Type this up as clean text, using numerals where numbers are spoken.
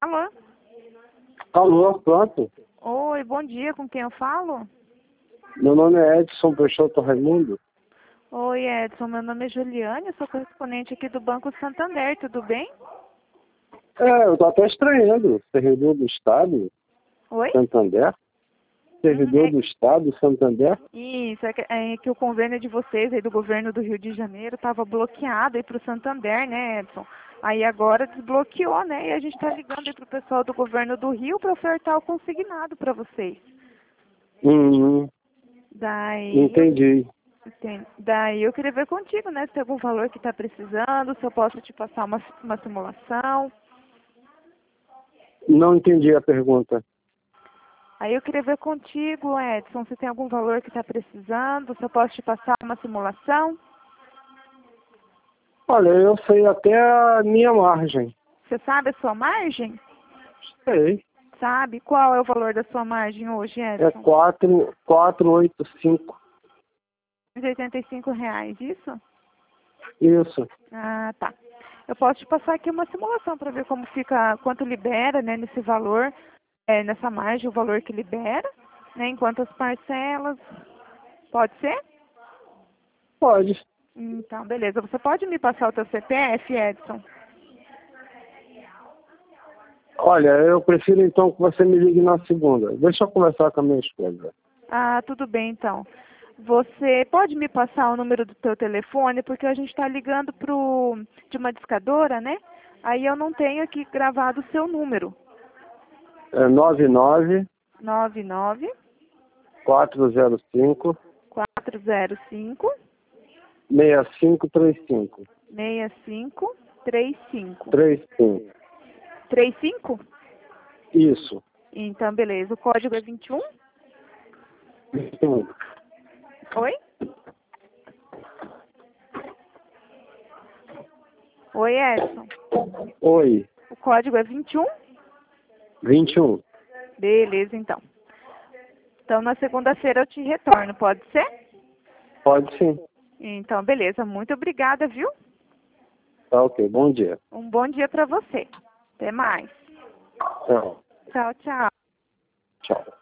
Alô? Alô, pronto? Oi, bom dia, com quem eu falo? Meu nome é Edson Peixoto Raimundo. Oi, Edson, meu nome é Juliane, eu sou correspondente aqui do Banco Santander, tudo bem? Eu tô até estranhando. Servidor do Estado, Oi? Santander? Servidor do Estado, Santander? Isso, é que o convênio de vocês aí do governo do Rio de Janeiro estava bloqueado aí para o Santander, né, Edson? Aí agora desbloqueou, né? E a gente está ligando aí para o pessoal do governo do Rio para ofertar o consignado para vocês. Uhum, Daí eu, entendi. daí eu queria ver contigo, né? Se tem algum valor que está precisando, se eu posso te passar uma simulação. Não entendi a pergunta. Aí eu queria ver contigo, Edson, se tem algum valor que está precisando, se eu posso te passar uma simulação. Olha, eu sei até a minha margem. Você sabe a sua margem? Sei. Sabe? Qual é o valor da sua margem hoje, É Edson? 485. R$ 85, isso? Isso. Ah, tá. Eu posso te passar aqui uma simulação para ver como fica, quanto libera, né, nesse valor, nessa margem, o valor que libera, né, em quantas parcelas. Pode ser? Pode. Então, beleza. Você pode me passar o teu CPF, Edson? Olha, eu prefiro então que você me ligue na segunda. Deixa eu conversar com a minha esposa. Ah, tudo bem, então. Você pode me passar o número do teu telefone, porque a gente está ligando de uma discadora, né? Aí eu não tenho aqui gravado o seu número. É 99 99 405 405 6535. 6535. 35. 35? Isso. Então, beleza. O código é 21? Isso. Oi? Oi, Edson. Oi. O código é 21? 21. Beleza, então. Então, na segunda-feira eu te retorno, pode ser? Pode sim. Então, beleza. Muito obrigada, viu? Tá ok. Bom dia. Um bom dia para você. Até mais. Tchau. Tchau, tchau. Tchau.